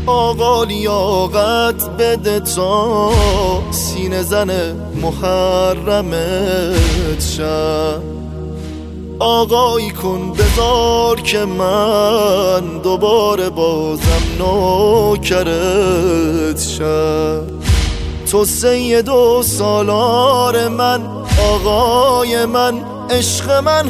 آقا لیاقت بده تا سینه زن محرمت شم. آقایی کن بذار که من دوباره بازم نوکرت شم. تو سید و سالار من، آقای من، عشق من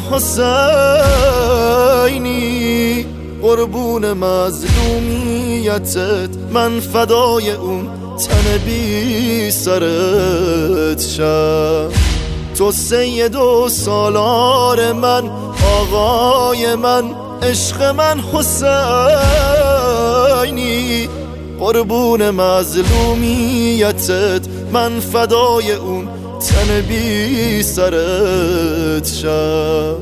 حسینی. قربون مظلومیتت من فدای اون تن بی سرت شم. تو سید و سالار من، آقای من، عشق من حسینی. قربون مظلومیتت من فدای اون تن بی سرت شم.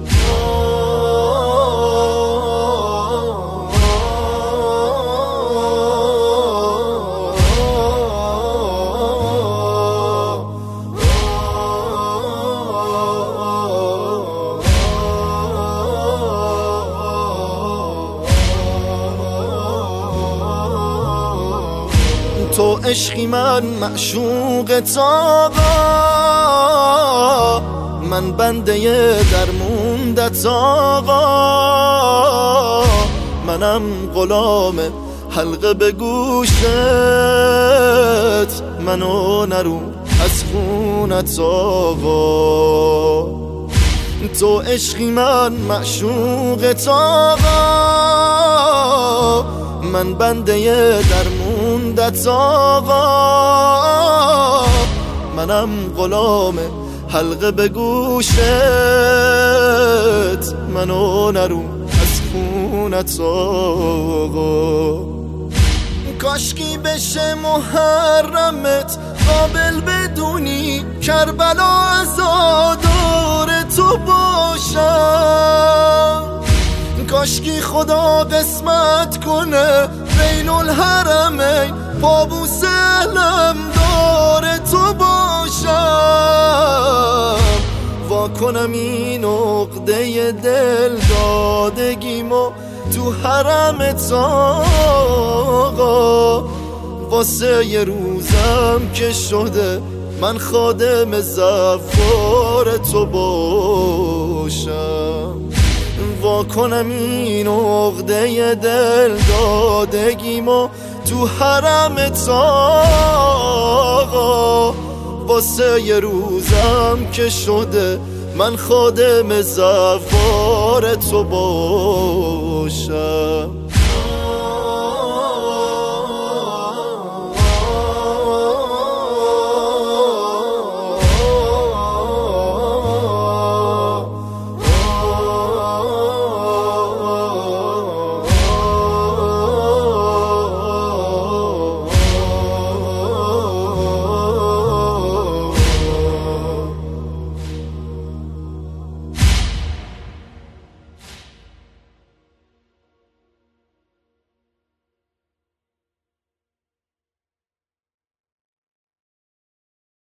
تو عشقی من معشوقت آقا، من بنده درموندت آقا. منم غلام حلقه به گوشت، منو نرو از خونت آقا. تو عشقی من معشوقت آقا، من بنده درموندت آقا. منم غلام حلقه به گوشت، منو نرو از خونت آقا. کاشکی بشه محرمت قابل بدونی کربلا عزادار تو باشم. کاشکی خدا قسمت کنه بین الحرمین پابوس علم دار تو باشم. وا کنم این عقده دل دادگیمو تو حرمت آقا. واسه یه روزم که شده من خادم زفار تو باشم. وا کنم این عقده دل دادگیمو تو حرمت آقا. واسه یه روزم که شده من خادم زفار تو باشم.